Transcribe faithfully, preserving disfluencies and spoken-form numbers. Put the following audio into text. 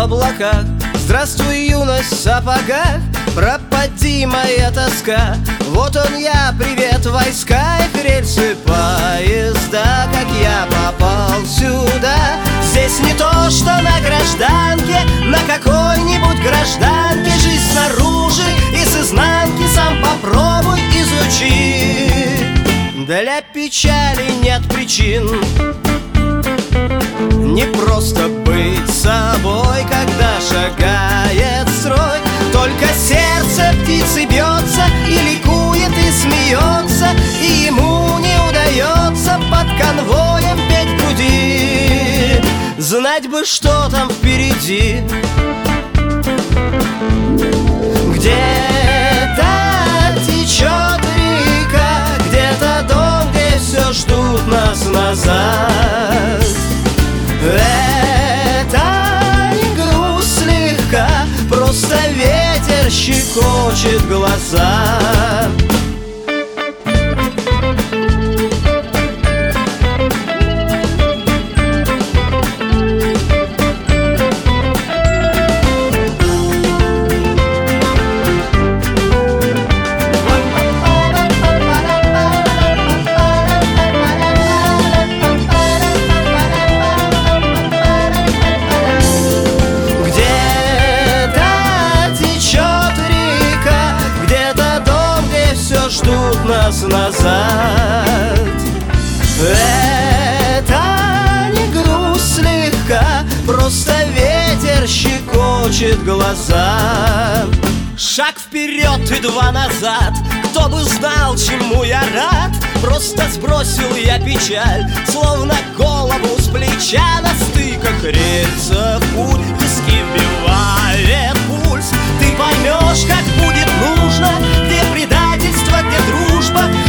облаках. Здравствуй, юность в сапогах, пропади моя тоска. Вот он я, привет, войска и рельсы поезда. Как я попал сюда? Здесь не то, что на гражданке, на какой-нибудь гражданке. Жизнь снаружи и с изнанки сам попробуй изучи. Для печали нет причин, не просто быть собой, когда шагает строй. Только сердце птицы бьется и ликует, и смеется, и ему не удается под конвоем петь в груди. Знать бы, что там впереди. Где-то течет река, где-то дом, где все ждут нас назад. Это не грусть слегка, просто ветер щекочет глаза. Ждут нас назад. Это не грусть слегка, просто ветер щекочет глаза. Шаг вперед и два назад, кто бы знал, чему я рад. Просто сбросил я печаль, словно голову с плеча. На стыках рельсов путь, виски вбивает пульс. Ты поймешь, как будет нужно, где предательство, где дружба,